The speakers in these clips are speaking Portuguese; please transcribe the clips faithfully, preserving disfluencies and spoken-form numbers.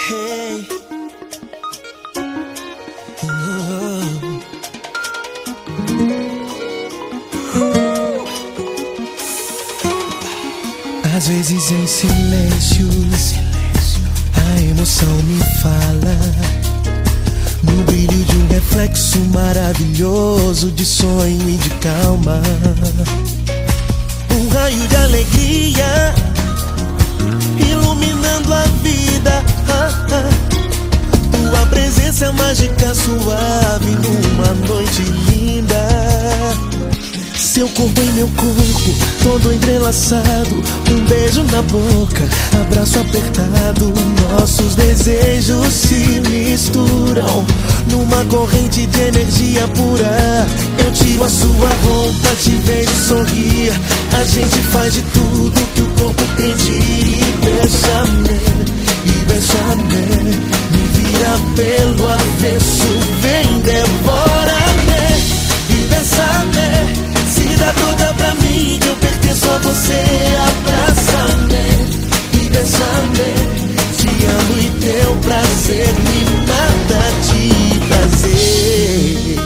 Hey. Uh. Às vezes em silêncio, a emoção me fala, no brilho de um reflexo maravilhoso de sonho e de calma. Um raio de alegria iluminando a vida. ah, ah. Tua presença mágica suave numa noite linda. Seu corpo em meu corpo, todo entrelaçado. Um beijo na boca, abraço apertado. Nossos desejos se misturam numa corrente de energia pura. Eu tiro a sua roupa, te vejo sorrir. A gente faz de tudo que o corpo pedir. E beija-me, e beija-me, me vira pelo avesso. Vem, devora-me, e beija-me. Se dá toda pra mim, que eu pertenço a você. Abraça-me e beija-me. Te amo e teu prazer me mata de prazer.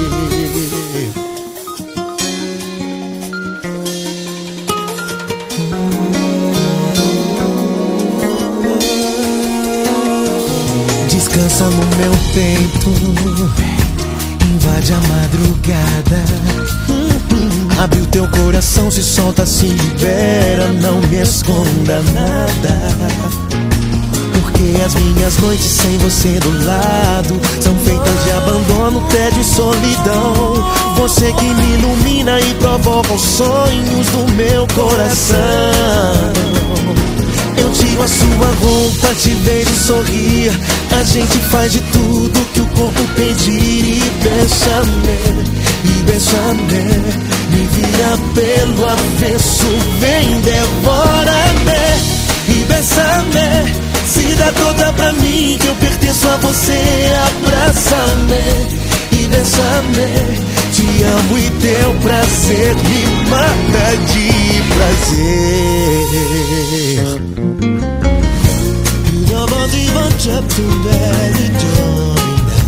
Descansa no meu peito, invade a madrugada. Abre o teu coração, se solta, se libera. Não me esconda nada, porque as minhas noites sem você do lado são feitas de abandono, tédio e solidão. Você que me ilumina e provoca os sonhos do meu coração. Eu tiro a sua roupa, te vejo sorrir. A gente faz de tudo que o corpo pedir. E beija-me, e beija-me, me vira pelo avesso. Vem, devora-me, e beija-me. Se dá toda pra mim, que eu pertenço a você. Abraça-me e beija-me. Te amo e teu prazer me mata de prazer. You don't even trap to let it go.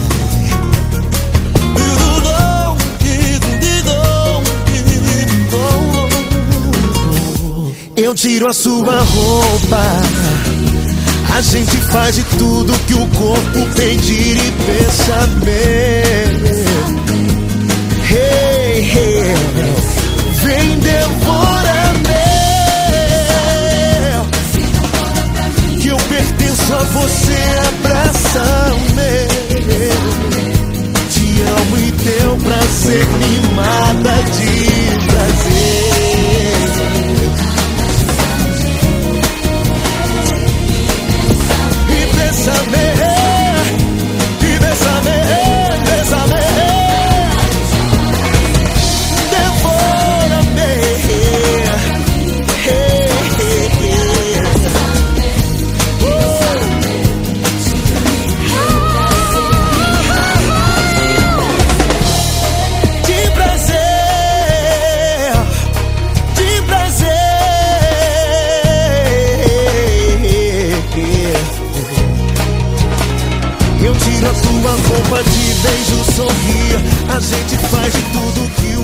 Eu tiro a sua roupa, a gente faz de tudo que o corpo pedir. E beija-me, hey, hey. Vem, devora-me, que eu pertenço a você. Abraça-me, te amo e teu prazer me mata de prazer. Bésame, y bésame, bésame, devórame, hey, hey, hey. Uh. De prazer, de prazer. Eu tiro a tua roupa, te beijo, sorrir. A gente faz de tudo que o